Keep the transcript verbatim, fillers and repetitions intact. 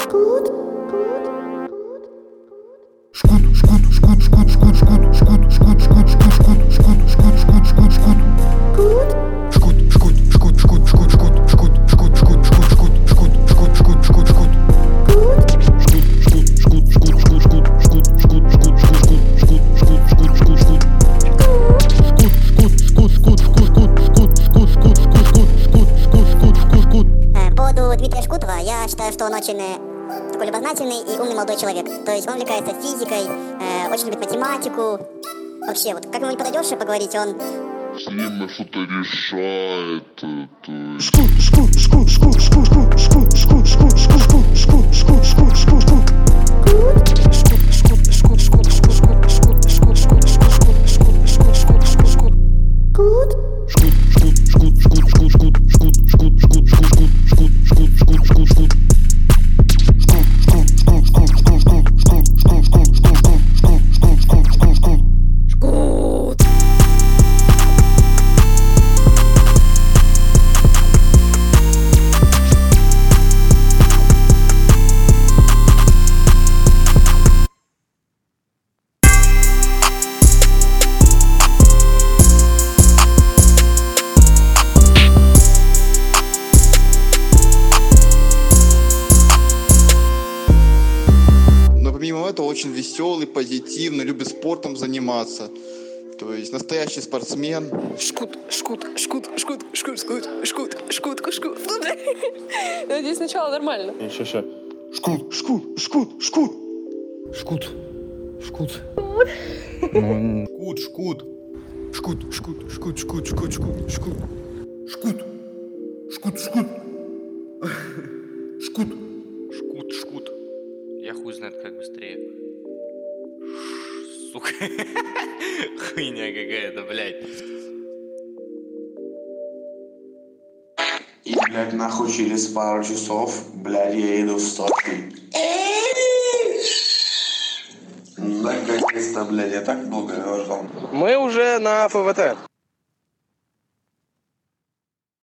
Дмитрия Шкутова, я считаю, что он очень э, такой любознательный и умный молодой человек. То есть он увлекается физикой, э, очень любит математику. Вообще, вот как ему не подойдешь поговорить, он... С ним что-то решает. Шкут, шкут, шкут, шкут, шкут, шкут, шкут, шкут, шкут, шкут, шкут, шкут, шкут, шкут, шкут. Помимо этого, очень веселый, позитивный, любит спортом заниматься. То есть настоящий спортсмен. Шкут, шкут, шкут, шкут, шкут, шкут, шкут, шкут, шкут. Надеюсь, сначала нормально. Еще, еще. Шкут, шкут, шкут, шкут. Шкут. Шкут. Шкут, шкут. Шкут, шкут, шкут, шкут, шкут, шкут, шкут. Шкут. Шкут, шкут. Шкут. Шкут, шкут. Я хуй знает, как быстрее. Сука. Хуйня какая-то, блядь. И, блядь, нахуй через пару часов, блядь, я иду в Сочи. Наконец-то, блядь, я так долго ждал. Мы уже на ФВТ.